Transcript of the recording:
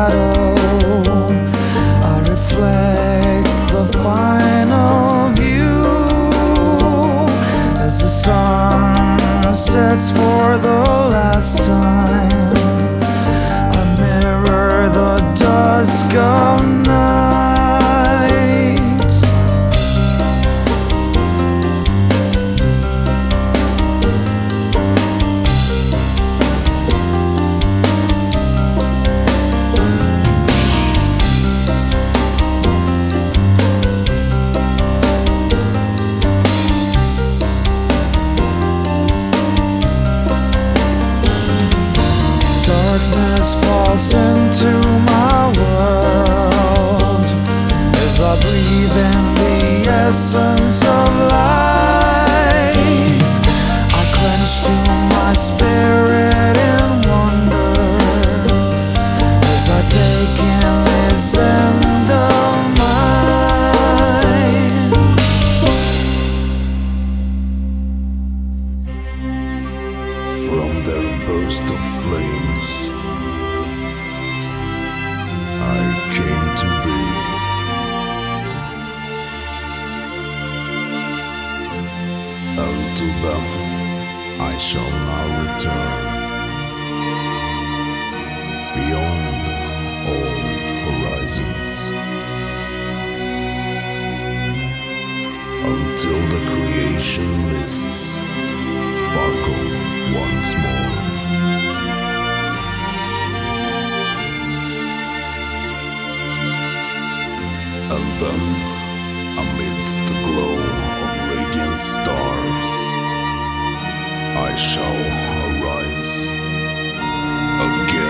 shadow. I reflect the final view as the sun sets for the last time. I mirror the dusk of night. Darkness falls into my world as I breathe in the essence of life. I clench to my spirit in wonder as I take in this end of mine. From their burst of flames, I came to be. And to them I shall now return, beyond all horizons, until the creation mists sparkle once more. And then, amidst the glow of radiant stars, I shall arise again.